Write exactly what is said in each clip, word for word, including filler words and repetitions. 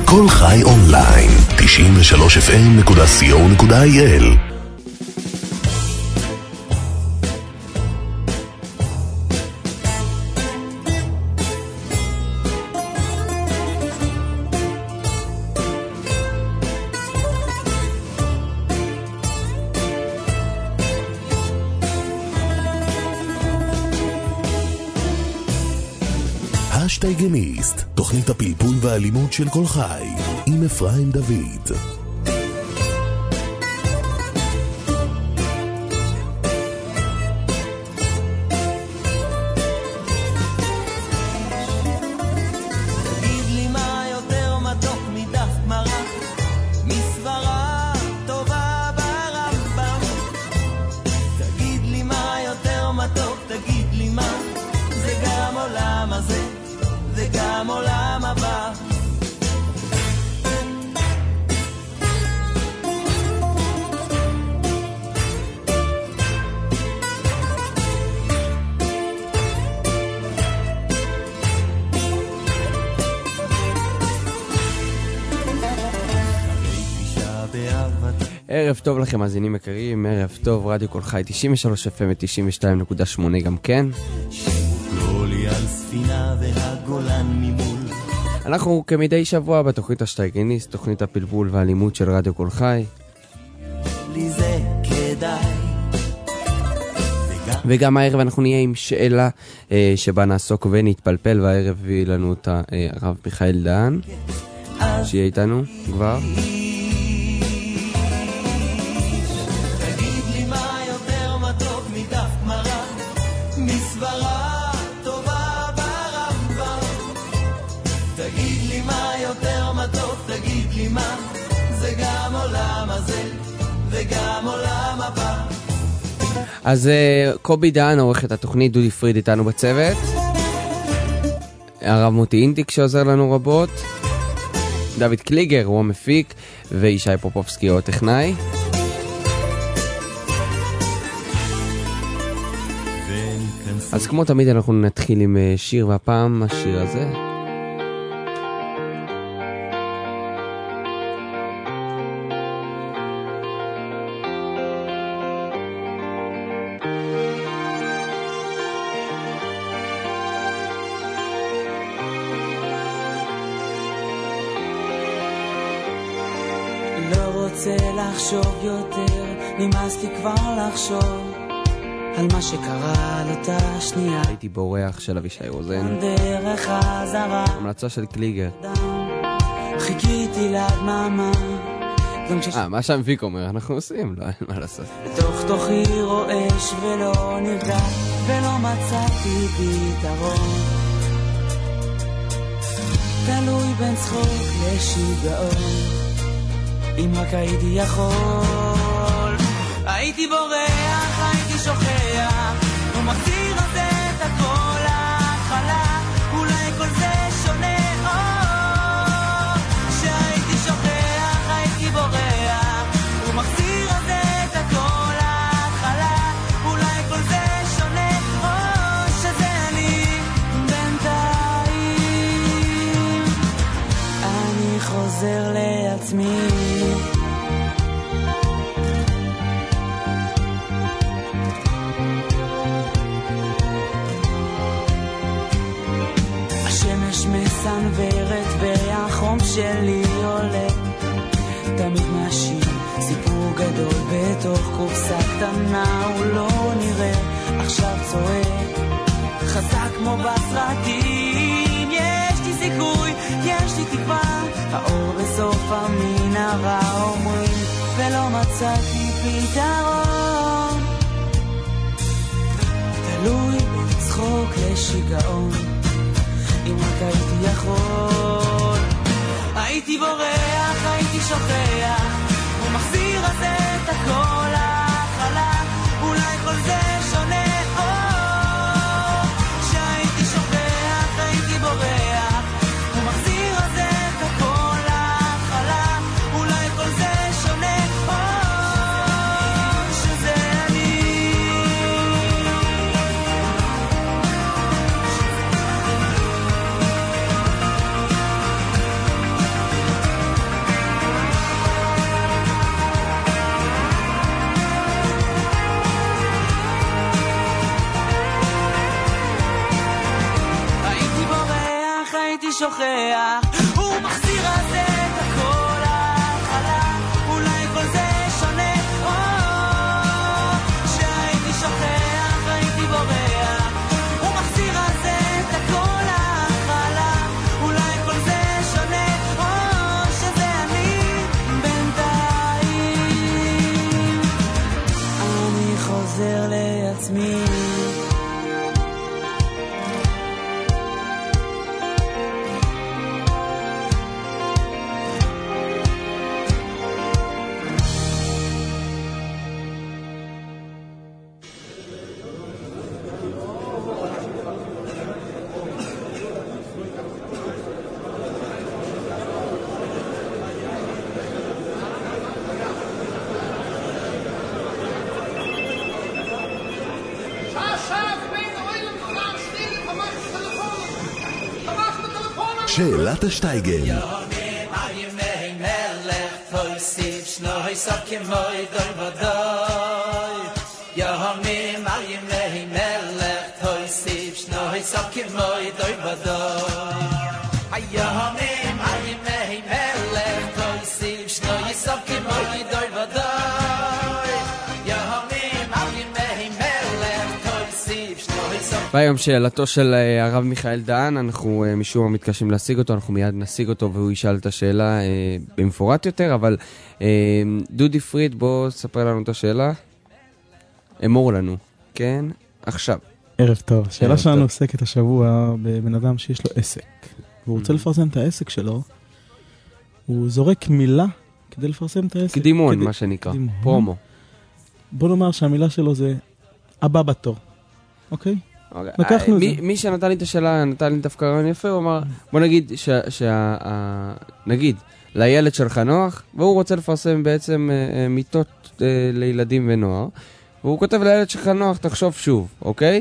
כל חי אונליין, תשעים ושלוש אף אם נקודה סי או נקודה איי אל. השטייגניסט, תוכנית הפלפול והאלימות של כל חי, עם אפרים דוד. ערב טוב לכם מאזינים יקרים, ערב טוב, רדיו כל חי תשעים ושלוש אף אם ו-תשעים ושתיים נקודה שמונה גם כן. אנחנו כמדי שבוע בתוכנית השטייגניסט, תוכנית הפלפול והאלימות של רדיו כל חי. וגם הערב אנחנו נהיה עם שאלה אה, שבה נעסוק ונתפלפל, והערב הביא לנו אותה אה, הרב מיכאל דהן שיהיה איתנו כבר. אז קובי דהן עורך את התוכנית, דודי פריד איתנו בצוות, הרב מוטי אינטיק שעוזר לנו רבות, דוד קליגר הוא המפיק, וישי פופובסקי הוא הטכנאי. אז כמו תמיד אנחנו נתחיל עם שיר, והפעם השיר הזה לחשוב יותר, נמאסתי כבר לחשוב על מה שקרה על אותה שנייה. הייתי בורח של אבישי רוזן, דרך חזרה, המלצה של קליגר. חיכיתי להדממה, אה, מה שהמפיק אומר אנחנו עושים, לא אין מה לעשות. בתוך תוכי רועש ולא נרגע, ולא מצאתי פתרון, תלוי בין צחוק לשיגעון. אם רק הייתי יכול, הייתי בורח, הייתי שוכח, ומחזיר הזה את הכל להתחלה, אולי כל זה שונה, או שהייתי שוכח, הייתי בורח, ומחזיר הזה את הכל להתחלה, אולי כל זה שונה, או שזה אני בינתיים, אני חוזר לעצמי. מסנוורת והחום שלי עולה, תמיד מאשים סיפור גדול בתוך קופסה קטנה, הוא לא נראה עכשיו צועק חזק כמו בסרטים. יש לי סיכוי, יש לי תקווה, האור בסוף המנהרה אומרים, ולא מצאתי פתרון, תלוי צחוק לשיגעון. אם רק הייתי יכול, הייתי בורח, הייתי שוכח, ומחזיר הזה את הכל להתחלה, אולי כל זה שונה, או שהייתי שוכח, הייתי בורח, ומחזיר הזה את הכל להתחלה, אולי כל זה שונה, או שזה אני. שוכח, הוא מחזיר אז את הכל ההתחלה, אולי כל זה שונה, או שהייתי שוכח, הייתי בורח, הוא מחזיר אז את הכל ההתחלה, אולי כל זה שונה, או שזה אני בינתיים, אני חוזר לעצמי. שאלת השטייגל. ביום שאלתו של הרב מיכאל דהן, אנחנו משום מה מתקשים להשיג אותו, אנחנו מיד נשיג אותו והוא ישאל את השאלה אה, במפורט יותר, אבל אה, דודי פריד, בוא ספר לנו את השאלה. אמור לנו, כן? עכשיו. ערב טוב. השאלה שלנו עוסקת השבוע בבן אדם שיש לו עסק, והוא רוצה לפרסם את העסק שלו, הוא זורק מילה כדי לפרסם את העסק. קדימון, כדי... מה שנקרא, קדימון. פרומו. בוא נאמר שהמילה שלו זה הבא בתור, אוקיי? לקחנו את זה. מי שנתן לי את השאלה, נתן לי דווקא רעיון יפה, הוא אמר, בוא נגיד, נגיד, לילד שלך נוח, והוא רוצה לפרסם בעצם מיטות לילדים ונוער, והוא כותב לילד שלך נוח, תחשוב שוב, אוקיי?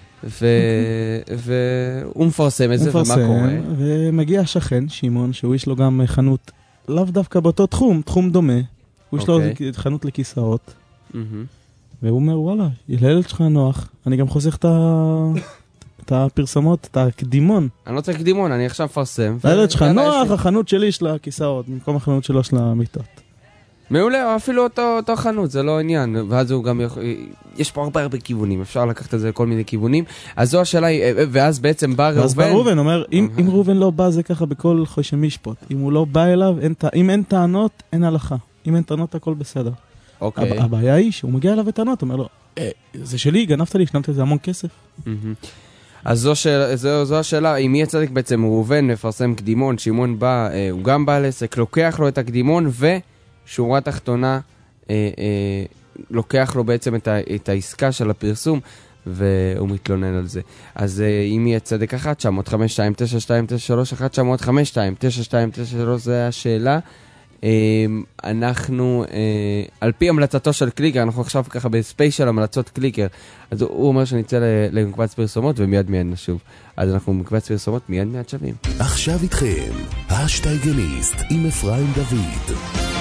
והוא מפרסם את זה, ומה קורה? ומגיע השכן, שמעון, שהוא יש לו גם חנות, לאו דווקא באותו תחום, תחום דומה, הוא יש לו חנות לכיסאות, והוא אומר, וואלה, לילד שלך נוח, אני גם חוסך את הפרסמות, את הקדימון. אני לא צריך קדימון, אני עכשיו מפרסם. לילד שלך נוח, החנות שלי יש לה כיסאות, במקום החנות שלו של המיטות. מעולה, אפילו אותו חנות, זה לא עניין. ואז הוא גם, יש פה הרבה הרבה כיוונים, אפשר לקחת את זה לכל מיני כיוונים. אז זו השאלה, ואז בעצם בא ראובן. ואז בא ראובן, אומר, אם ראובן לא בא, זה ככה בכל חושי משפוט. אם הוא לא בא אליו, אם אין טענות, אין הלכה. אם אין טענות, הכל בסדר. אוקיי. הבעיה היא שהוא מגיע אליו בטענות, אומר לו, זה שלי, גנבת לי, שנמת את זה המון כסף. אז זו, שאל, זו, זו השאלה, אם יהיה צדיק בעצם ראובן מפרסם קדימון, שמעון בא, אה, הוא גם בא לעסק, לוקח לו את הקדימון, ושורה תחתונה, אה, אה, לוקח לו בעצם את, ה, את העסקה של הפרסום, והוא מתלונן על זה. אז אה, אם יהיה צדיק אחת, תשע אפס חמש שתיים תשע שתיים תשע שלוש, אחת תשע אפס חמש שתיים תשע שתיים תשע שלוש, זה השאלה. אנחנו, על פי המלצתו של קליקר, אנחנו עכשיו ככה בספיישל המלצות קליקר, אז הוא אומר שנצא למקבץ פרסומות ומיד מיד נשוב. אז אנחנו במקבץ פרסומות מיד מיד שווים. עכשיו איתכם, השטייגליסט עם אפרים דוד.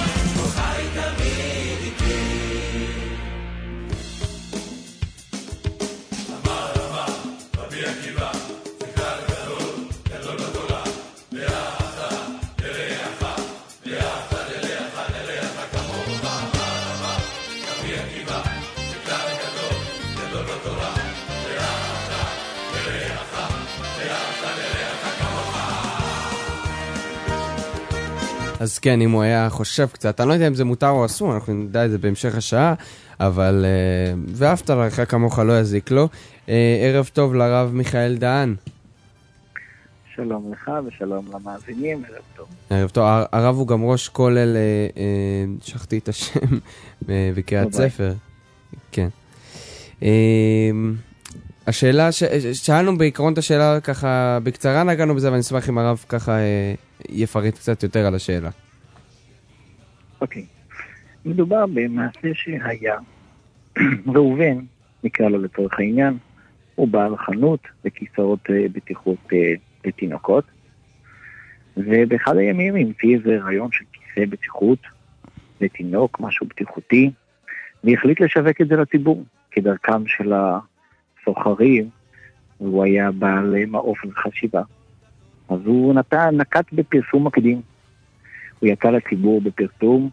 אז כן, אם הוא היה חושב קצת, אני לא יודע אם זה מותר או אסור, אנחנו נדע את זה בהמשך השעה, אבל, ואהבת לך כמוך לא יזיק לו. ערב טוב לרב מיכאל דהן. שלום לך ושלום למאזינים, ערב טוב. ערב טוב, הרב הוא גם ראש כולל, שכחתי את השם, בקריאת ספר. כן. השאלה, שאלנו בעיקרון את השאלה ככה, בקצרה נגענו בזה, ואני אשמח אם הרב ככה יפרט קצת יותר על השאלה. אוקיי. מדובר במעשה שהיה. ראובן, נקרא לו לצורך העניין, הוא בעל חנות בכיסאות בטיחות לתינוקות, ובאחד הימים המציא איזה רעיון של כיסא בטיחות לתינוק, משהו בטיחותי, והחליט לשווק את זה לציבור, כדרכם של הסוחרים, והוא היה בעל מעוף וחשיבה. אז הוא נתן, נקט בפרסום מקדים. הוא יצא לציבור בפרסום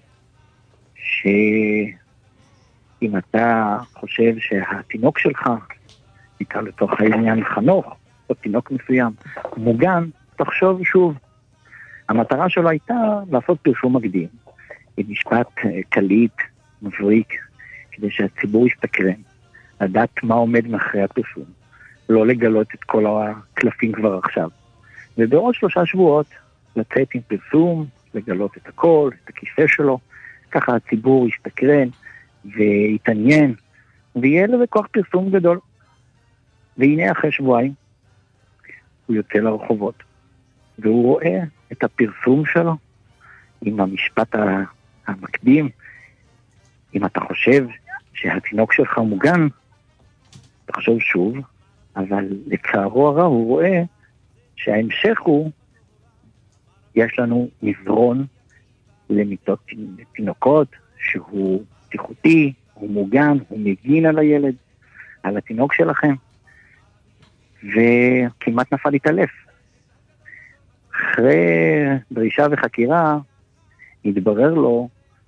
שאם אתה חושב שהתינוק שלך, נקרא לתוך העניין חנוך, או תינוק מסוים, מוגן, תחשוב שוב. המטרה שלו הייתה לעשות פרסום מקדים, עם משפט קליט, מבריק, כדי שהציבור יסתקרן, לדעת מה עומד מאחורי הפרסום, לא לגלות את כל הקלפים כבר עכשיו. ובעוד שלושה שבועות לצאת עם פרסום, לגלות את הכל, את הכיסא שלו, ככה הציבור יסתקרן ויתעניין, ויהיה לזה כוח פרסום גדול. והנה אחרי שבועיים, הוא יוצא לרחובות, והוא רואה את הפרסום שלו עם המשפט המקדים, אם אתה חושב שהתינוק שלך מוגן, תחשוב שוב, אבל לצערו הרב הוא רואה שההמשך הוא, יש לנו מזרון למיטות תינוקות, שהוא בטיחותי, הוא מוגן, הוא מגין על הילד, על התינוק שלכם, וכמעט נפל להתעלף. אחרי דרישה וחקירה, התברר לו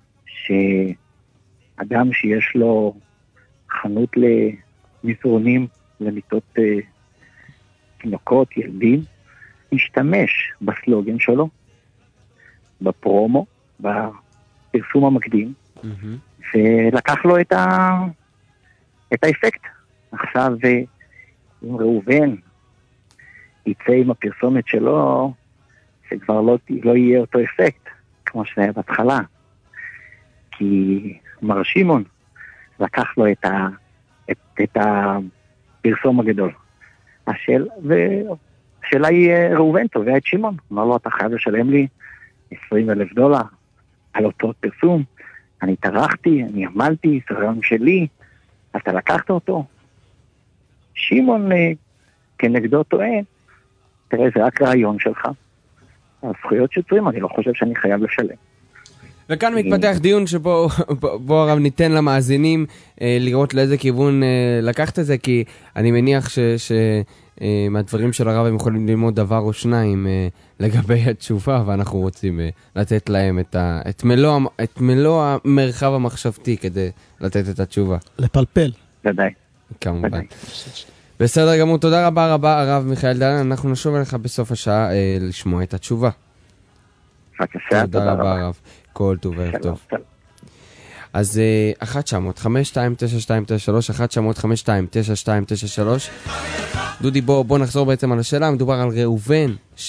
שאדם שיש לו חנות למזרונים למיטות uh, תינוקות, ילדים, השתמש בסלוגן שלו, בפרומו, בפרסום המקדים, mm-hmm. ולקח לו את, ה... את האפקט. עכשיו, אם ראובן יצא עם הפרסומת שלו, שכבר לא, לא יהיה אותו אפקט, כמו שהיה בהתחלה. כי מר שמעון לקח לו את, ה... את, את הפרסום הגדול. השאל... והשאלה היא, ראובן תובע את שמעון. אמר לו, אתה חייב לשלם לי עשרים אלף דולר על אותו פרסום. אני טרחתי, אני עמלתי, זה רעיון שלי, אתה לקחת אותו. שמעון כנגדו טוען, תראה, זה רק רעיון שלך. הזכויות שיוצרים, אני לא חושב שאני חייב לשלם. וכאן מתפתח דיון שבו בו הרב ניתן למאזינים אה, לראות לאיזה כיוון אה, לקחת את זה, כי אני מניח ש, ש, אה, מהדברים של הרב הם יכולים ללמוד דבר או שניים אה, לגבי התשובה, ואנחנו רוצים אה, לתת להם את, ה, את, מלוא, את מלוא המרחב המחשבתי כדי לתת את התשובה. לפלפל. ודאי. כמובן. ודאי. בסדר גמור, תודה רבה רבה הרב מיכאל דלן, אנחנו נשוב אליך בסוף השעה אה, לשמוע את התשובה. בבקשה, תודה רבה הרב. כל טוב וערב טוב. אז אחת תשע אפס אפס חמש שתיים תשע שתיים תשע שלוש, אחת תשע אפס אפס חמש שתיים תשע שתיים תשע שלוש. דודי, בוא, בוא נחזור בעצם על השאלה. מדובר על ראובן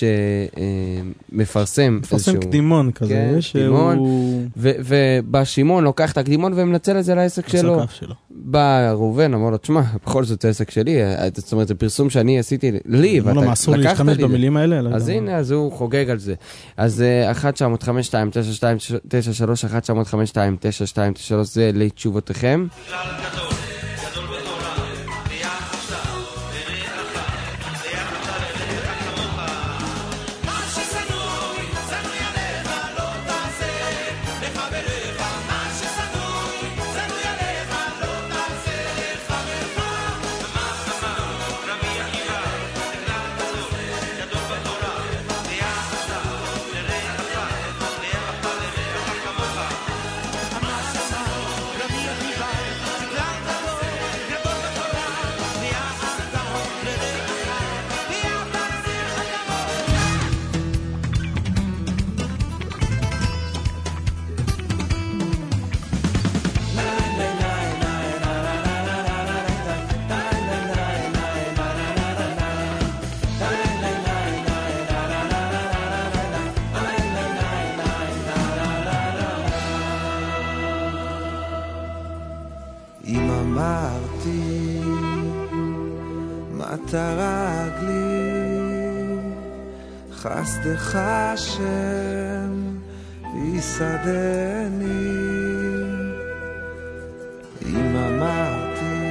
שמפרסם מפרסם קדימון כזה, כן, קדימון, ו- ובא שמעון לוקח את הקדימון ומנצל את זה לעסק שלו. בא ראובן, אמר לו, תשמע, בכל זאת העסק שלי, זאת אומרת, זה פרסום שאני עשיתי לי, ואתה אסור להשתמש במילים האלה. אז הנה, אז הוא חוגג על זה. אז אחת תשע אפס אפס חמש שתיים תשע שתיים תשע שלוש, אחת תשע אפס אפס חמש שתיים תשע שתיים תשע שלוש, זה לתשובותיכם. חסדך השם ויסעדני, אם אמרתי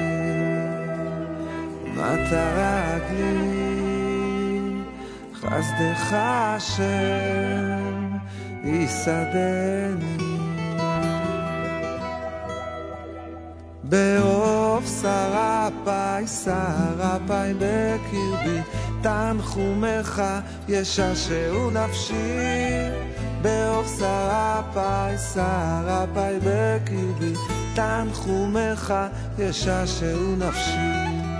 מטה רגלי, חסדך השם ויסעדני, ברוב שרפי שרפי בקרבי, תנחומך ישעשעו נפשי באור שרפי שרפי בקרבי תנחומך ישעשעו נפשי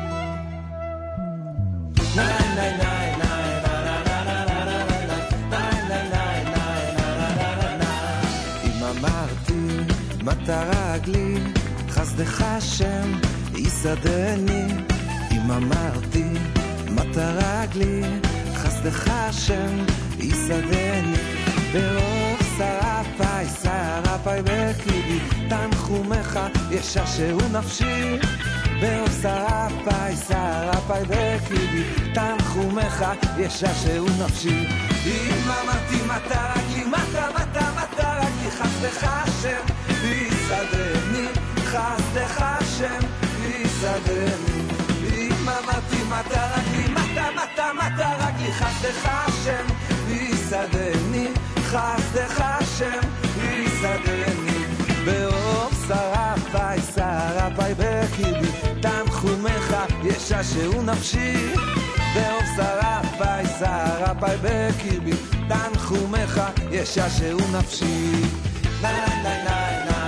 אם אמרתי מטה רגלי חסדך השם יסעדני אם אמרתי מטה רגלי חסדך השם יסעדני באור שרפי שרפי בקרבי תנחומך ישעשעו נפשי באור שרפי שרפי בקרבי תנחומך ישעשעו נפשי אם אמרתי מטה רגלי מטה מטה מטה רגלי חסדך השם יסעדני חסדך השם יסעדני אם אמרתי מטה רגלי מטה מטה מטה רגלי חסדך השם יסעדני חסדך השם יסעדני באור שרפי שרפי בקרבי תנחומך ישעשעו נפשי באור שרפי שרפי בקרבי תנחומך ישעשעו נפשי נה נה נה נה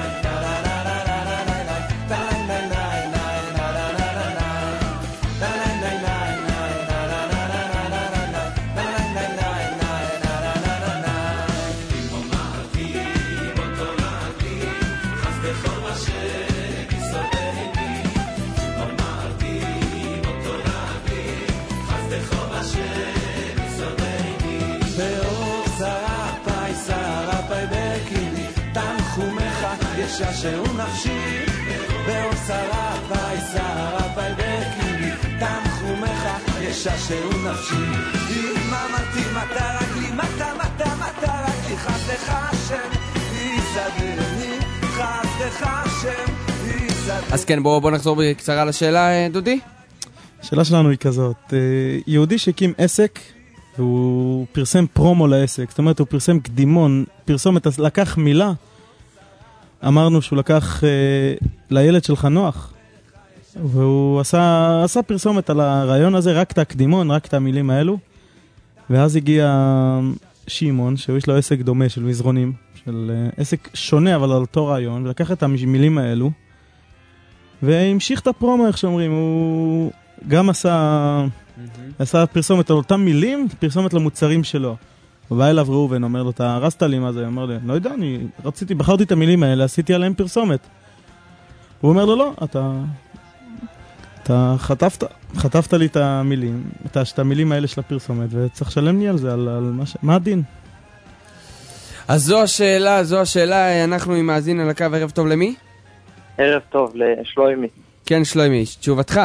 ישעשעו נפשי באור שרפי שרפי בקרבי תנחומך ישעשעו נפשי אם אמרתי מטה רגלי מטה מטה מטה רגלי חסדך השם יסעדני חסדך השם יסעדני. אז כן, בואו נחזור בקצרה לשאלה, דודי. השאלה שלנו היא כזאת, יהודי שהקים עסק והוא פרסם פרומו לעסק, זאת אומרת הוא פרסם קדימון, פרסומת, לקח מילה, אמרנו שהוא לקח אה, לילד שלך נוח, והוא עשה, עשה פרסומת על הרעיון הזה, רק את הקדימון, רק את המילים האלו, ואז הגיע שימון, שיש לו עסק דומה של מזרונים, של אה, עסק שונה אבל על אותו רעיון, ולקח את המילים האלו, והמשיך את הפרומו, איך שאומרים, הוא גם עשה, mm-hmm. עשה פרסומת על אותם מילים, פרסומת למוצרים שלו. הוא בא אליו ראובן, אומר לו, אתה הרסת לי מה זה? הוא אומר לי, לא יודע, אני רציתי, בחרתי את המילים האלה, עשיתי עליהם פרסומת. הוא אומר לו, לא, אתה, אתה חטפת, חטפת לי את המילים, את, את המילים האלה של הפרסומת, וצריך לשלם לי על זה, על, על מה, ש... מה הדין? אז זו השאלה, זו השאלה, אנחנו עם מאזין על הקו, ערב טוב למי? ערב טוב לשלוימי. כן, שלוימי, תשובתך.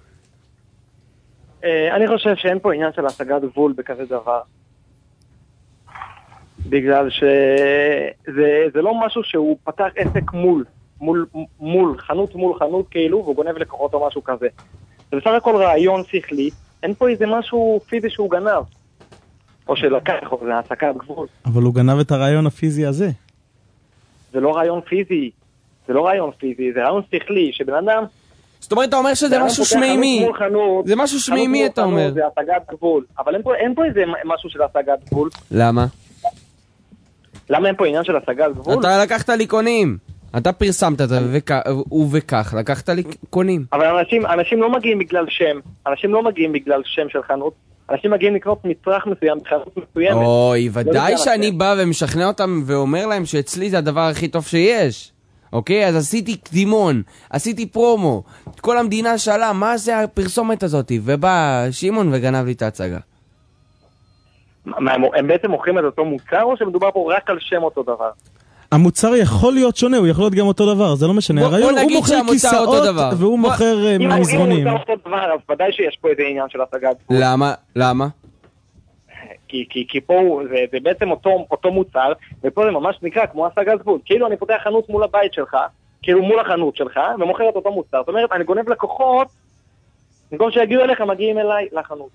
אני חושב שאין פה עניין של השגת גבול בכזה דבר. בגלל שזה זה לא משהו שהוא פתח עסק מול, מול, מול, חנות מול חנות כאילו, והוא גונב לקוחות או משהו כזה. זה בסך הכל רעיון שכלי, אין פה איזה משהו פיזי שהוא גנב. או שלקח, או זה העסקת גבול. אבל הוא גנב את הרעיון הפיזי הזה. זה לא רעיון פיזי, זה לא רעיון פיזי, זה רעיון שכלי, שבן אדם... זאת אומרת, אתה אומר שזה משהו שמימי. זה משהו שמימי, אתה אומר. זה השגת גבול. אבל אין פה, אין פה איזה משהו של השגת גבול. למה? למה אין פה עניין של השגת גבול? אתה לקחת לי קונים. אתה פרסמת את זה, ובכך לקחת לי קונים. אבל אנשים, אנשים לא מגיעים בגלל שם. אנשים לא מגיעים בגלל שם של חנות. אנשים מגיעים לקנות מצרך מסוים, בחנות מסוימת. אוי, ודאי שאני בא ומשכנע אותם ואומר להם שאצלי זה הדבר הכי טוב שיש. אוקיי? אז עשיתי קדימון, עשיתי פרומו. כל המדינה שאלה, מה זה הפרסומת הזאת? ובא שימון וגנב לי את ההצגה. מה, הם בעצם מוכרים את אותו מוצר, או שמדובר פה רק על שם אותו דבר? המוצר יכול להיות שונה, הוא יכול להיות גם אותו דבר, זה לא משנה. בוא, בוא נגיד שהמוצר אותו דבר. והוא בוא... מוכר מזרונים. אם הוא מוצר אותו דבר, אז ודאי שיש פה איזה עניין של השגת גבול. למה? למה? כי, כי, כי פה זה, זה בעצם אותו, אותו מוצר, ופה זה ממש נקרא כמו השגת גבול. כאילו אני פותח חנות מול הבית שלך, כאילו מול החנות שלך, ומוכר את אותו מוצר. זאת אומרת, אני גונב לקוחות, במקום שיגיעו אליך, מגיעים אליי לחנות.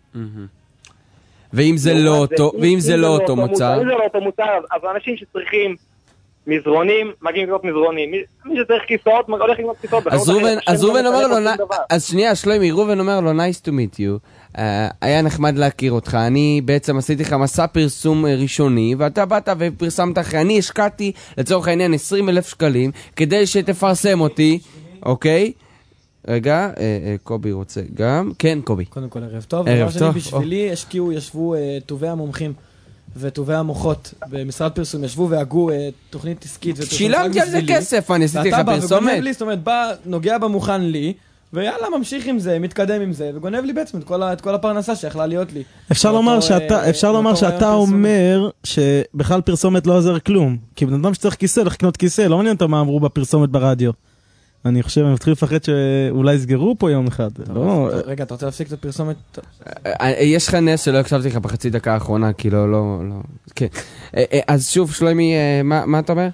ואם זה לא אותו, ואם זה לא אותו מוצר? אם זה לא אותו מוצר, אז אנשים שצריכים מזרונים, מגיעים לקנות מזרונים. מי שצריך כיסאות, הולך לקנות כיסאות. אז ראובן אומר לו, אז שנייה, שלומי, ראובן אומר לו, nice to meet you. היה נחמד להכיר אותך, אני בעצם עשיתי לך מסע פרסום ראשוני, ואתה באת ופרסמת אחרי, אני השקעתי לצורך העניין עשרים אלף שקלים, כדי שתפרסם אותי, אוקיי? רגע, קובי רוצה גם, כן קובי. קודם כל ערב טוב, ערב טוב. בשבילי השקיעו, ישבו טובי המומחים וטובי המוחות במשרד פרסום, ישבו והגו תוכנית עסקית ופרסום. שילמתי על זה כסף, אני עשיתי לך פרסומת. ואתה בא וגונב לי, זאת אומרת, בא, נוגע במוכן לי, ויאללה, ממשיך עם זה, מתקדם עם זה, וגונב לי בעצם את כל, את כל הפרנסה שיכלה להיות לי. אפשר לומר שאתה, אפשר לומר שאתה אומר שבכלל פרסומת לא עוזר כלום. כי בן אדם שצריך כיסא, לך לקנות כיסא, לא מעניין אותה מה אמרו בפרסומת ברדיו. אני חושב, אני מתחיל לפחד שאולי יסגרו פה יום אחד. רגע, אתה רוצה להפסיק את הפרסומת? יש לך נס שלא הקשבתי לך בחצי דקה האחרונה, כי לא, לא, לא. כן. אז שוב, שלומי, מה אתה אומר?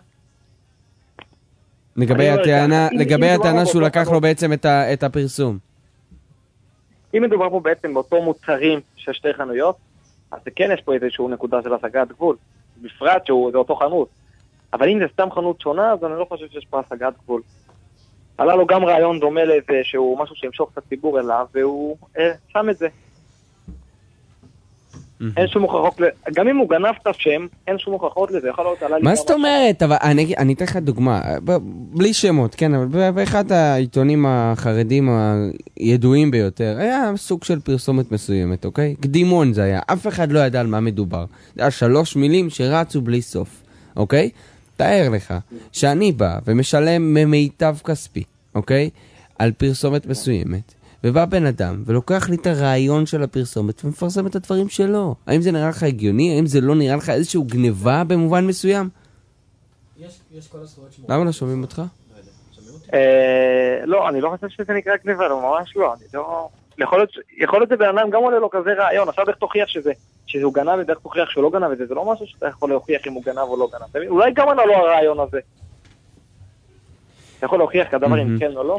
לגבי הטענה, לגבי הטענה שהוא לקח לו בעצם את הפרסום. אם מדובר פה בעצם באותו מוצרים של שתי חנויות, אז כן יש פה איזשהו נקודה של השגת גבול. בפרט שזה אותו חנות. אבל אם זה סתם חנות שונה, אז אני לא חושב שיש פה השגת גבול. עלה לו גם רעיון דומה לזה שהוא משהו שימשוך את הציבור אליו, והוא אה, שם את זה. אין שום הוכחות, גם אם הוא גנב את השם, אין שום הוכחות לזה. מה זאת אומרת? אבל אני אתן לך דוגמה, בלי שמות, כן, אבל באחד העיתונים החרדים הידועים ביותר, היה סוג של פרסומת מסוימת, אוקיי? קדימון זה היה, אף אחד לא ידע על מה מדובר. זה היה שלוש מילים שרצו בלי סוף, אוקיי? תאר לך שאני בא ומשלם ממיטב כספי, אוקיי? על פרסומת מסוימת. ובא בן אדם ולוקח לי את הרעיון של הפרסומת ומפרסם את הדברים שלו. האם זה נראה לך הגיוני? האם זה לא נראה לך איזשהו גניבה במובן מסוים? יש, יש כל הזכויות שמורות. למה לא שומעים אותך? לא, אני לא חושב שזה נקרא גניבה, לא, ממש לא. יכול להיות זה בן אדם גם עולה לו כזה רעיון, עכשיו איך תוכיח שזה, שהוא גנב ודרך תוכיח שהוא לא גנב את זה, זה לא משהו שאתה יכול להוכיח אם הוא גנב או לא גנב. אולי גם ענה לו הרעיון הזה. אתה יכול להוכיח כדבר אם כן או לא?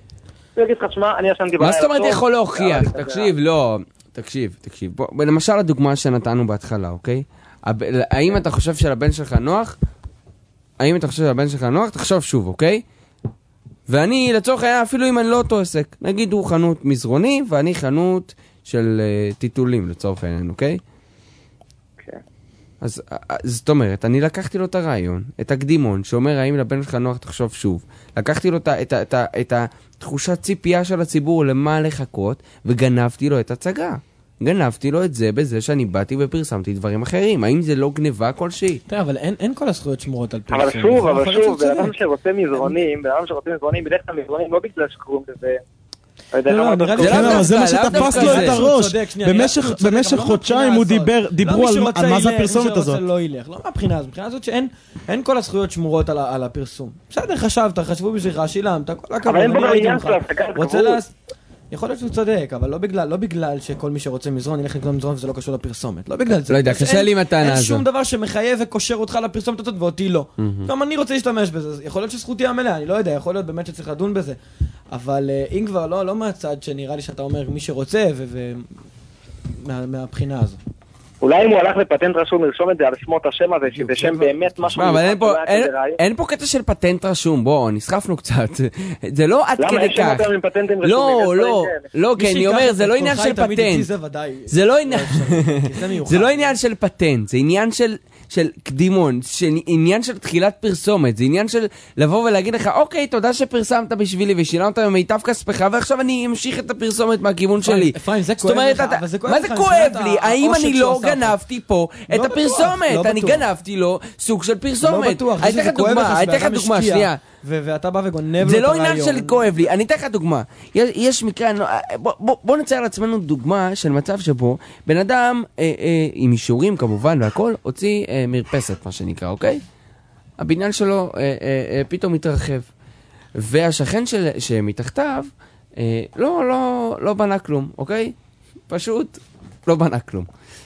מה זאת אומרת יכול להוכיח? תקשיב, לא, תקשיב, תקשיב. למשל הדוגמה שנתנו בהתחלה, אוקיי? האם אתה חושב שלבן שלך נוח? האם אתה חושב שלבן שלך נוח? תחשוב שוב, אוקיי? ואני לצורך היה אפילו אם אני לא אותו עסק. נגיד הוא חנות מזרוני ואני חנות של טיטולים לצורך העניין, אוקיי? אז זאת אומרת, אני לקחתי לו את הרעיון, את הקדימון, שאומר האם לבן שלך נוח תחשוב שוב. לקחתי לו את, את, את, את התחושת ציפייה של הציבור למה לחכות, וגנבתי לו את הצגה. גנבתי לו את זה בזה שאני באתי ופרסמתי דברים אחרים. האם זה לא גניבה כלשהי? תראה, אבל אין, אין כל הזכויות שמורות על פרסום. אבל שוב, אבל שוב, באדם שרוצה מזרונים, באדם שרוצה מזרונים, בדרך כלל מזרונים לא בגלל שקוראים לזה... לא, נראה לי זה מה שתפס לו את הראש. במשך חודשיים הוא דיברו על מה זה הפרסומת הזאת. לא ילך, לא מהבחינה הזאת, מבחינה הזאת שאין כל הזכויות שמורות על הפרסום. בסדר, חשבת, חשבו בשבילך, שילמת, כל הכבוד. אבל אין בו בעניין של השגת גבול. יכול להיות שהוא צודק, אבל לא בגלל, לא בגלל שכל מי שרוצה מזרון ילך לקנות מזרון וזה לא קשור לפרסומת. לא בגלל זה. לא יודע, קשה לי עם הטענה הזו. אין שום דבר שמחייב וקושר אותך לפרסומת הזאת ואותי לא. גם אני רוצה להשתמש בזה. יכול להיות שזכותי המלאה, אני לא יודע, יכול להיות באמת שצריך לדון בזה. אבל אם כבר לא, לא מהצד שנראה לי שאתה אומר מי שרוצה ומהבחינה הזו. אולי אם הוא הלך לפטנט רשום לרשום את זה על שמו את השם הזה, שזה שם באמת משהו... אבל אין פה קטע של פטנט רשום, בואו, נסחפנו קצת. זה לא עד כדי כך. למה יש שם יותר עם פטנטים רשומים? לא, לא, לא, כי אני אומר, זה לא עניין של פטנט. זה לא עניין של פטנט, זה עניין של... של קדימון, עניין של תחילת פרסומת, זה עניין של לבוא ולהגיד לך, אוקיי, תודה שפרסמת בשבילי ושילמת במיטב כספך, ועכשיו אני אמשיך את הפרסומת מהכיוון שלי. זאת אומרת, מה זה כואב לי? האם אני לא גנבתי פה את הפרסומת? אני גנבתי לו סוג של פרסומת. לא בטוח, אני אתן לך דוגמה, אני אתן לך דוגמה, שנייה. ואתה בא וגונב לו את הרעיון. זה לא עניין של כואב לי, אני אתן לך דוגמה. יש מקרה, בוא נצייר לעצמנו דוגמה של מצב שבו בן אדם, עם אישורים כמובן והכל, הוציא מרפסת מה שנקרא, אוקיי? הבניין שלו פתאום מתרחב. והשכן שמתחתיו לא, לא, לא בנה כלום, אוקיי? פשוט לא בנה כלום.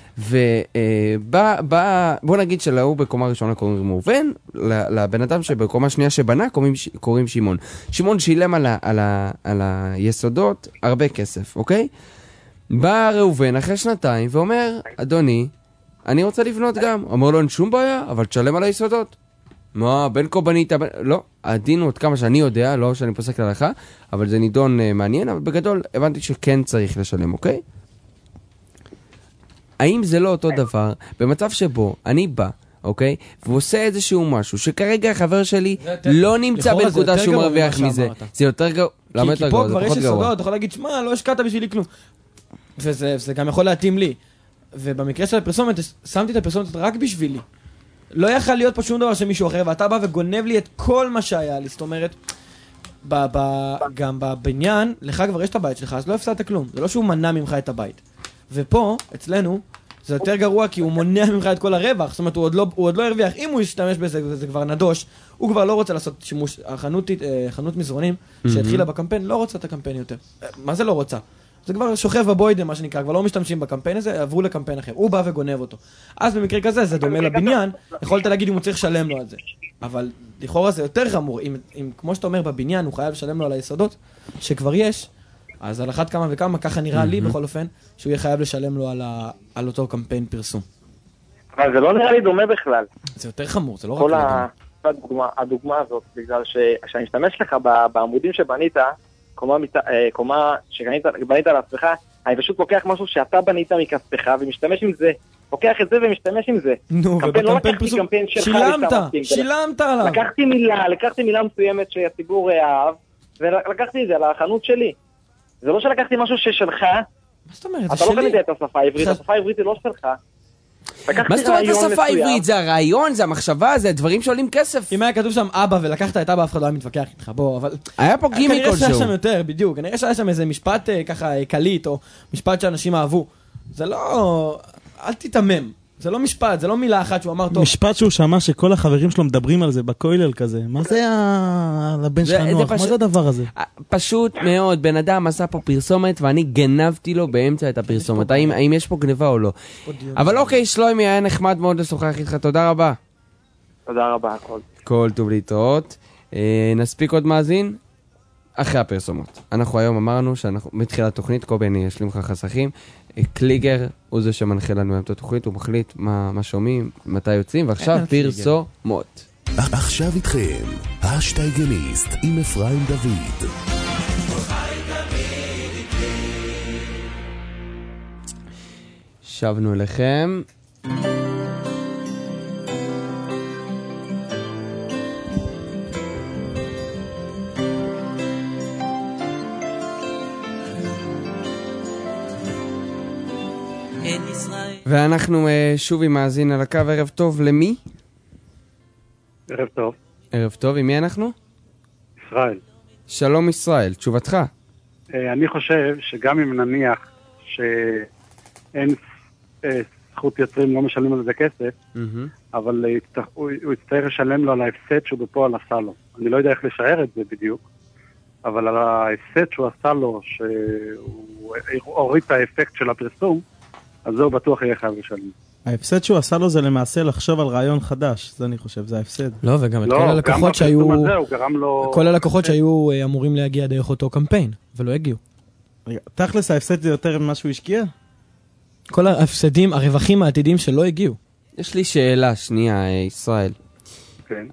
ובוא נגיד שלהוא בקומה ראשונה קוראים ראובן, לבן אדם שבקומה שנייה שבנה קוראים שמעון. שמעון שילם על, ה, על, ה, על היסודות הרבה כסף, אוקיי? בא ראובן אחרי שנתיים ואומר, אדוני, אני רוצה לבנות גם. אומר לו, אין שום בעיה, אבל תשלם על היסודות. מה, בין כה בנית, בין... לא, הדין הוא עוד כמה שאני יודע, לא שאני פוסק להלכה, אבל זה נידון uh, מעניין, אבל בגדול הבנתי שכן צריך לשלם, אוקיי? האם זה לא אותו דבר, במצב שבו אני בא, אוקיי? ועושה איזשהו משהו, שכרגע החבר שלי לא נמצא בנקודה שהוא מרוויח מזה. זה יותר גרוע. למה יותר גרוע? זה פחות גרוע. כי פה כבר יש יסודות, אתה יכול להגיד, שמע, לא השקעת בשבילי כלום. וזה גם יכול להתאים לי. ובמקרה של הפרסומת, שמתי את הפרסומת רק בשבילי. לא יכל להיות פה שום דבר של מישהו אחר, ואתה בא וגונב לי את כל מה שהיה לי. זאת אומרת, גם בבניין, לך כבר יש את הבית שלך, אז לא הפסדת כלום. זה לא שהוא מנע ממך את הבית. ופה, אצלנו, זה יותר גרוע כי הוא מונע ממך את כל הרווח. זאת אומרת, הוא עוד לא, הוא עוד לא הרוויח. אם הוא ישתמש בזה וזה כבר נדוש, הוא כבר לא רוצה לעשות שימוש. החנות, חנות מזרונים שהתחילה בקמפיין לא רוצה את הקמפיין יותר. מה זה לא רוצה? זה כבר שוכב בבוידם, מה שנקרא, כבר לא משתמשים בקמפיין הזה, עברו לקמפיין אחר. הוא בא וגונב אותו. אז במקרה כזה, זה דומה לבניין, יכולת להגיד אם הוא צריך לשלם לו על זה. אבל לכאורה זה יותר חמור. אם, אם, כמו שאתה אומר, בבניין הוא חייב לשלם לו על היסודות, שכבר יש, אז על אחת כמה וכמה, ככה נראה לי בכל אופן, שהוא יהיה חייב לשלם לו על, ה, על אותו קמפיין פרסום. אבל זה לא נראה לי דומה בכלל. זה יותר חמור, זה לא רק כל לדומה. הדוגמה, הדוגמה הזאת, בגלל שכשאני משתמש לך בעמודים שבנית, קומה, קומה שבנית לעצמך, אני פשוט לוקח משהו שאתה בנית מכספך ומשתמש עם זה. לוקח את זה ומשתמש עם זה. נו, ובקמפיין פרסום, שילמת, שילמת עליו. לקחתי מילה, לקחתי מילה מסוימת שהציבור אהב, ולקחתי את זה על החנות שלי. זה לא שלקחתי משהו ששלך, מה זאת אומרת? אתה לא קנית את השפה העברית, השפה העברית היא לא שלך. מה זאת אומרת השפה העברית? זה הרעיון, זה המחשבה, זה דברים שעולים כסף. אם היה כתוב שם אבא ולקחת את אבא, אף אחד לא היה מתווכח איתך, בוא, אבל... היה פה גימי כלשהו. כנראה שהיה שם יותר, בדיוק. כנראה שהיה שם איזה משפט ככה קליט, או משפט שאנשים אהבו. זה לא... אל תתמם. זה לא משפט, זה לא מילה אחת שהוא אמר טוב. משפט שהוא שמע שכל החברים שלו מדברים על זה בקוילל כזה. מה זה לבן שלך נוח? מה זה הדבר הזה? פשוט מאוד, בן אדם עשה פה פרסומת ואני גנבתי לו באמצע את הפרסומת. האם יש פה גניבה או לא? אבל אוקיי, שלוימי, היה נחמד מאוד לשוחח איתך. תודה רבה. תודה רבה, הכל. כל טוב להתראות. נספיק עוד מאזין? אחרי הפרסומות. אנחנו היום אמרנו שאנחנו מתחילת תוכנית, קובי אני אשלים לך חסכים. קליגר הוא זה שמנחה לנו את התוכנית, הוא מחליט מה, מה שומעים, מתי יוצאים, ועכשיו פרסומות. עכשיו איתכם, השטייגליסט עם אפרים דוד. שבנו אליכם. ואנחנו שוב עם מאזין על הקו. ערב טוב, למי? ערב טוב. ערב טוב, עם מי אנחנו? ישראל. שלום ישראל, תשובתך. אני חושב שגם אם נניח שאין זכות יוצרים, לא משלמים על זה כסף, אבל הוא יצטרך לשלם לו על ההפסד שהוא בפועל עשה לו. אני לא יודע איך לשער את זה בדיוק, אבל על ההפסד שהוא עשה לו, שהוא הוריד את האפקט של הפרסום, אז זהו בטוח יהיה חייב לשלם. ההפסד שהוא עשה לו זה למעשה לחשוב על רעיון חדש, זה אני חושב, זה ההפסד. לא, וגם את כל הלקוחות שהיו... כל הלקוחות שהיו אמורים להגיע דרך אותו קמפיין, ולא הגיעו. תכלס, ההפסד זה יותר ממה שהוא השקיע? כל ההפסדים, הרווחים העתידיים שלא הגיעו. יש לי שאלה שנייה, ישראל. כן.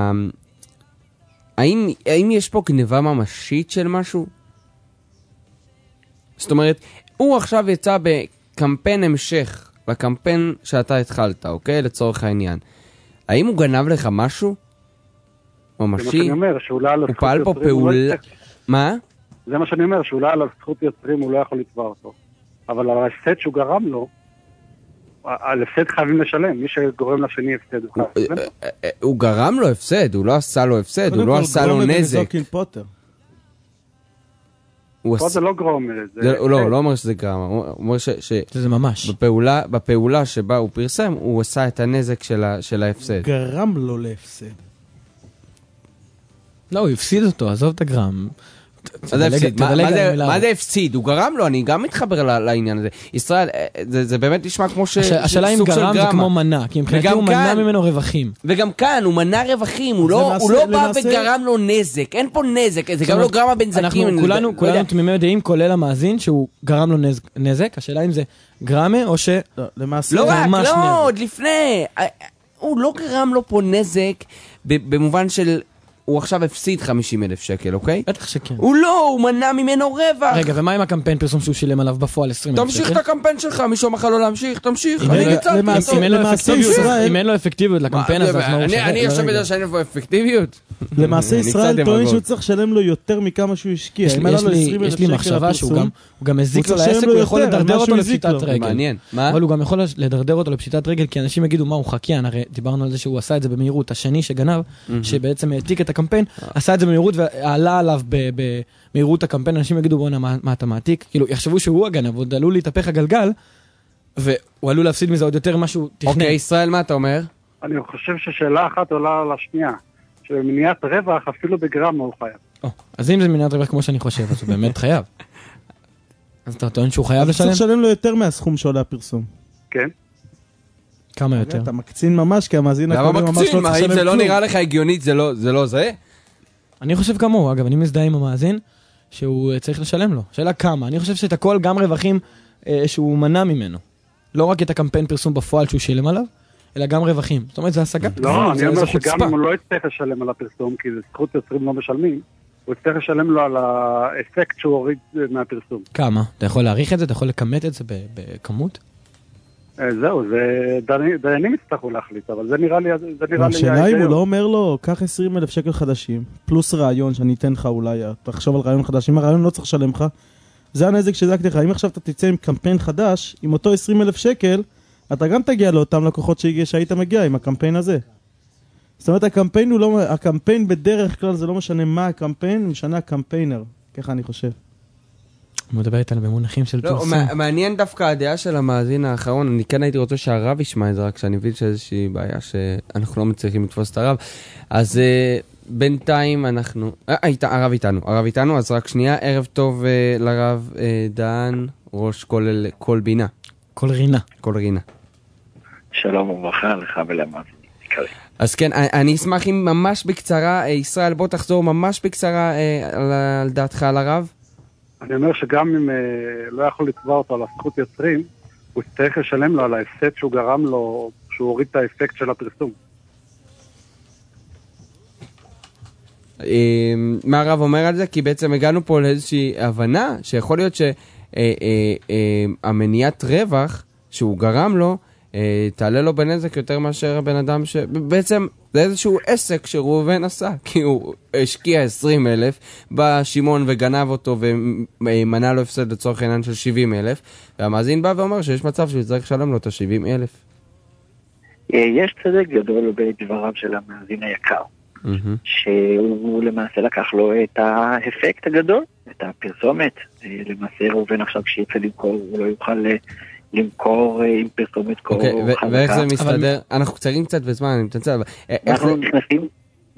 האם, האם יש פה גניבה ממשית של משהו? זאת אומרת, הוא עכשיו יצא בקמפיין המשך לקמפיין שאתה התחלת, אוקיי? לצורך העניין. האם הוא גנב לך משהו? ממשי? זה מה שאני אומר, שאולי על הזכות יוצרים... הוא פעל פה פעולה... מה? זה מה שאני אומר, שאולי על הזכות יוצרים הוא לא יכול לתבע אותו. אבל על ההפסד שהוא גרם לו, על הפסד חייבים לשלם. מי שגורם לשני הפסד הוא חייב לשלם. הוא גרם לו הפסד, הוא לא עשה לו הפסד, הוא לא עשה לו נזק. פה זה לא גרום. לא, הוא לא אומר שזה גרם, הוא אומר שזה ממש. בפעולה שבה הוא פרסם, הוא עשה את הנזק של ההפסד. גרם לו להפסד. לא, הוא הפסיד אותו, עזוב את הגרם. מה זה הפסיד? הוא גרם לו, אני גם מתחבר לעניין הזה. ישראל, זה באמת נשמע כמו סוג של גרמה. השאלה אם גרם זה כמו מנה, כי מבחינתי הוא מנע ממנו רווחים. וגם כאן, הוא מנע רווחים, הוא לא בא וגרם לו נזק, אין פה נזק, זה גם לא גרמה בנזקים. כולנו תמימי יודעים, כולל המאזין, שהוא גרם לו נזק, השאלה אם זה גרמה או ש... לא רק, לא, עוד לפני. הוא לא גרם לו פה נזק במובן של... הוא עכשיו הפסיד חמישים אלף שקל, אוקיי? בטח שכן. הוא לא, הוא מנע ממנו רווח. רגע, ומה עם הקמפיין פרסום שהוא שילם עליו בפועל עשרים אלף שקל? תמשיך את הקמפיין שלך, מישהו מחל לו להמשיך, תמשיך. אם אין לו אפקטיביות לקמפיין הזה, אז מה הוא שווה? אני עכשיו יודע שאין לו אפקטיביות. למעשה ישראל טוען שהוא צריך לשלם לו יותר מכמה שהוא השקיע. יש לי מחשבה שהוא גם הזיק לו לעסק, הוא יכול לדרדר אותו לפשיטת רגל. מעניין. אבל הוא גם יכול לדרדר אותו לפשיטת רגל, כי אנשים יגידו מה הוא חקיין, הרי דיברנו על זה שהוא עשה את זה במהירות, השני שגנב, שבעצם העתיק את הקמפיין, עשה את זה במהירות ועלה עליו במהירות הקמפיין, אנשים יגידו בוא'נה מה אתה מעתיק, כאילו יחשבו שהוא הגנב, הוא עלול להתהפך הגלגל, והוא עלול להפסיד מזה עוד יותר משהו תכנן. אוקיי, ישראל, מה אתה אומר? אני חושב ששאלה אחת עולה על השנייה, שמניעת רווח אפילו בגרם הוא חייב. אז אם זה מניעת רווח כמו שאני חושב, אז הוא באמת חייב. אז אתה טוען שהוא חייב לשלם? צריך לשלם לו יותר מהסכום שעולה הפרסום. כן. כמה יותר? אתה מקצין ממש, כי המאזין למה מקצין? האם זה לא נראה לך הגיונית, זה לא זה? אני חושב כמוהו, אגב, אני מזדהה עם המאזין שהוא צריך לשלם לו. שאלה כמה? אני חושב שאת הכל גם רווחים שהוא מנע ממנו. לא רק את הקמפיין פרסום בפועל שהוא שילם עליו, אלא גם רווחים. זאת אומרת, זה השגה. לא, אני אומר שגם אם הוא לא יצטרך לשלם על הפרסום, כי זה זכות יוצרים לא משלמים, הוא יצטרך לשלם לו על האפקט שהוא הוריד מהפרסום. כמה? אתה יכול להעריך את זה? אתה יכול לכמת את זה בכמות? זהו, דיינים יצטרכו להחליט, אבל זה נראה לי... השאלה אם הוא לא אומר לו, קח עשרים אלף שקל חדשים, פלוס רעיון שאני אתן לך אולי, תחשוב על רעיון חדש, אם הרעיון לא צריך לשלם לך, זה הנזק שזקתי לך. אם עכשיו אתה תצא עם קמפיין חדש, עם אותו עשרים אלף שקל, אתה גם תגיע לאותם לקוחות שהיית מגיע עם הקמפיין הזה. זאת אומרת, הקמפיין הוא לא... הקמפיין בדרך כלל זה לא משנה מה הקמפיין, משנה הקמפיינר. ככה אני חושב. הוא מדבר איתנו במונחים של פרסום. לא, מעניין דווקא הדעה של המאזין האחרון. אני כן הייתי רוצה שהרב ישמע את זה, רק שאני מבין שאיזושהי בעיה שאנחנו לא מצליחים לתפוס את הרב. אז בינתיים אנחנו... הרב איתנו, הרב איתנו, אז רק שנייה. ערב טוב לרב דן, ראש כל בינה. כל רינה. כל רינה. שלום וברכה לך ולמאזינים. אז כן, אני אשמח אם ממש בקצרה, ישראל, בוא תחזור ממש בקצרה על דעתך על הרב. אני אומר שגם אם לא יכול לתבוע אותו על הזכות יוצרים, הוא צריך לשלם לו על ההפסד שהוא גרם לו, שהוא הוריד את האפקט של הפרסום. מה הרב אומר על זה? כי בעצם הגענו פה לאיזושהי הבנה שיכול להיות שהמניעת רווח שהוא גרם לו, תעלה לו בנזק יותר מאשר הבן אדם שבעצם זה איזשהו עסק שראובן עשה, כי הוא השקיע עשרים אלף, בא שמעון וגנב אותו ומנע לו הפסד לצורך העניין של שבעים אלף, והמאזין בא ואומר שיש מצב שהוא צריך לשלם לו את ה-שבעים אלף. יש צדק גדול בדבריו של המאזין היקר, שהוא למעשה לקח לו את האפקט הגדול, את הפרסומת. למעשה ראובן עכשיו כשיצא למכור הוא לא יוכל למכור עם פרסומת כה חזקה. ואיך זה מסתדר? אנחנו קצרים קצת בזמן, אני מתנצל. אנחנו נכנסים...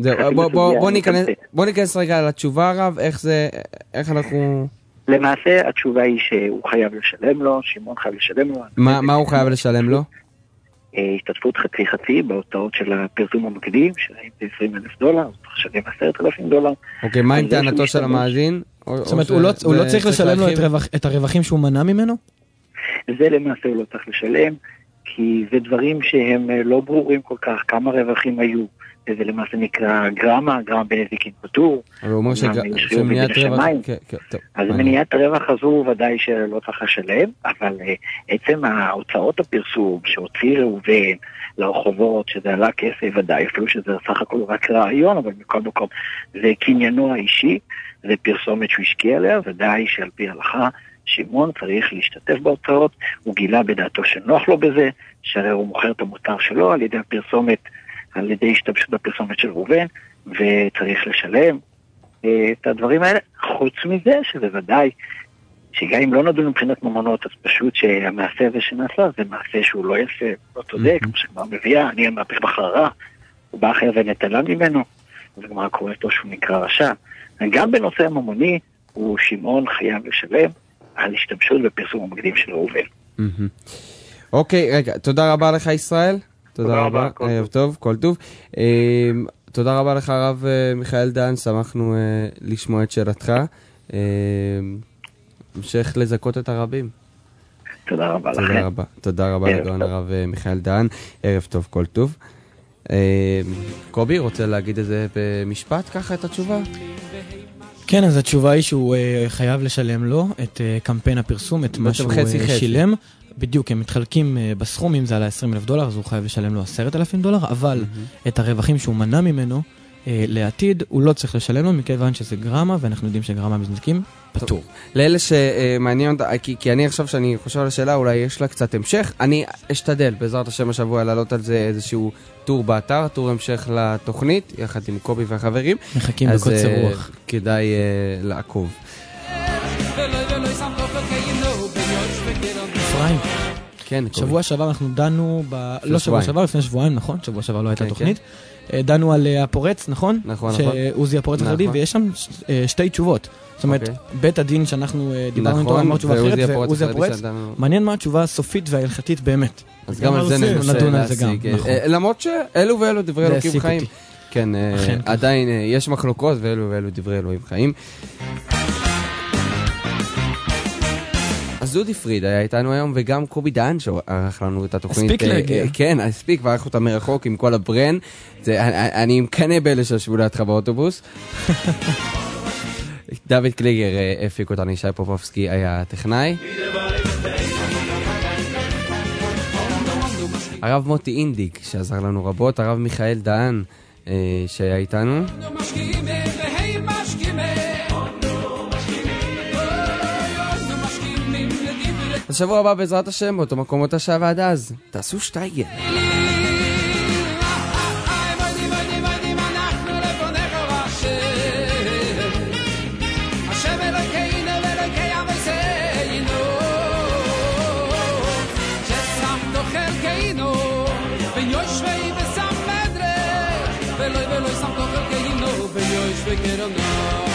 בוא ניכנס רגע לתשובה הרב, איך זה, איך אנחנו... למעשה התשובה היא שהוא חייב לשלם לו, שמעון חייב לשלם לו. מה הוא חייב לשלם לו? השתתפות חצי חצי בהוצאות של הפרסום המקדים, שלהם זה עשרים אלף דולר, אז צריך לשלם עשרת אלפים דולר. אוקיי, מה עם טענתו של המאזין? זאת אומרת, הוא לא צריך לשלם לו את הרווחים שהוא מנע ממנו? זה למעשה הוא לא צריך לשלם, כי זה דברים שהם לא ברורים כל כך, כמה רווחים היו, וזה למעשה נקרא גרמה, גרמה בנזיקין פטור. אבל הוא אומר שמניעת רווח... אז מניעת הרווח הזו ודאי שלא צריך לשלם, אבל עצם ההוצאות הפרסום שהוציא ראובן לרחובות, שזה עלה כסף ודאי, אפילו שזה סך הכל רק רעיון, אבל מכל מקום זה קניינו האישי, זה פרסומת שהוא השקיע עליה, ודאי שעל פי הלכה, שמעון צריך להשתתף בהוצאות, הוא גילה בדעתו שנוח לו בזה, שהרי הוא מוכר את המוצר שלו על ידי הפרסומת, על ידי השתמשות בפרסומת של ראובן, וצריך לשלם את הדברים האלה. חוץ מזה, שזה ודאי, שגם אם לא נדון מבחינת ממונות, אז פשוט שהמעשה הזה שנעשה, זה מעשה שהוא לא יפה, לא צודק, כמו שכבר מביאה, אני המהפך בחררה, הוא בא אחר ונטלה ממנו, וכמה קורא לו שהוא נקרא רשע. גם בנושא הממוני, הוא שמעון חייב לשלם, על השתמשות בפרסום המקדים של ראובן. אוקיי, רגע, תודה רבה לך ישראל. תודה רבה, ערב טוב, כל טוב. תודה רבה לך הרב מיכאל דן, שמחנו לשמוע את שאלתך. המשך לזכות את הרבים. תודה רבה לכם. תודה רבה, תודה רבה לגאון הרב מיכאל דן, ערב טוב, כל טוב. קובי, רוצה להגיד איזה במשפט ככה את התשובה? כן, אז התשובה היא שהוא חייב לשלם לו את קמפיין הפרסום, את מה שהוא שילם. בדיוק, הם מתחלקים בסכום, אם זה על ה-עשרים אלף דולר, אז הוא חייב לשלם לו עשרת אלפים דולר, אבל את הרווחים שהוא מנע ממנו לעתיד, הוא לא צריך לשלם לו, מכיוון שזה גרמה, ואנחנו יודעים שגרמה מזנקים פטור. לאלה שמעניין אותה, כי, כי אני עכשיו שאני חושב על השאלה, אולי יש לה קצת המשך, אני אשתדל בעזרת השם השבוע לעלות על זה איזשהו טור באתר, טור המשך לתוכנית, יחד עם קובי והחברים. מחכים בקוצר רוח. אז כדאי uh, לעקוב. אפרים. כן, קובי. שבוע שעבר אנחנו דנו, ב... לא שבוע שעבר, לפני שבועיים, נכון? שבוע שעבר לא הייתה כן, תוכנית. כן. דנו על הפורץ, נכון? נכון, נכון. שעוזי הפורץ החרדי, נכון. ויש שם שתי תשובות. זאת אומרת, בית הדין שאנחנו דיברנו איתו, אמר תשובה אחרת, ועוזי הפורץ, מעניין מה התשובה הסופית וההלכתית באמת. אז גם על זה נדון על זה גם, נכון. למרות שאלו ואלו דברי אלוקים חיים. כן, עדיין יש מחלוקות, ואלו ואלו דברי אלוהים חיים. אז דודי פריד היה איתנו היום, וגם קובי דהן שערך לנו את התוכנית. הספיק להגיע. כן, הספיק, וערך אותה מרחוק עם כל הברן. אני מקנה באלה שישבו לידך באוטובוס. דוד קליגר הפיק אותנו, ישי פופובסקי היה טכנאי. הרב מוטי אינדיק שעזר לנו רבות, הרב מיכאל דהן שהיה איתנו. השבוע הבא בעזרת השם באותו מקום אותה שעה ועד אז תעשו שטייגל. ולא ולא סמכות כהינו ויש וקרנו